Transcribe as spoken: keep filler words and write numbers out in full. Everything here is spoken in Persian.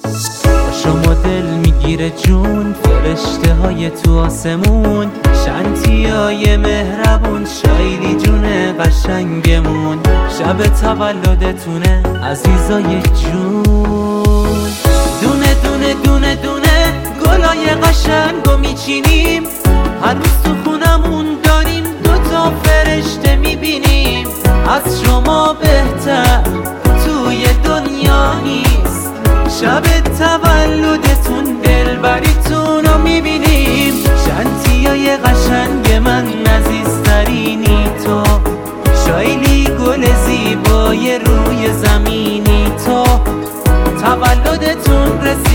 شما دل میگیره جون، فرشته های تو آسمون، شنتی های مهربون، شایلی جون قشنگمون. شب تولدتونه عزیزای جون. دونه دونه دونه دونه گلای قشنگو میچینیم، هر روز تو خونمون داریم دوتا فرشته میبینیم. از شما بهتر توی دنیا نیست، شب تولدتون دلبریتون رو میبینیم. شنتیای قشنگ من عزیزترینی تو، شایلی گل زیبای روی زمینی تو. تولدتون رسید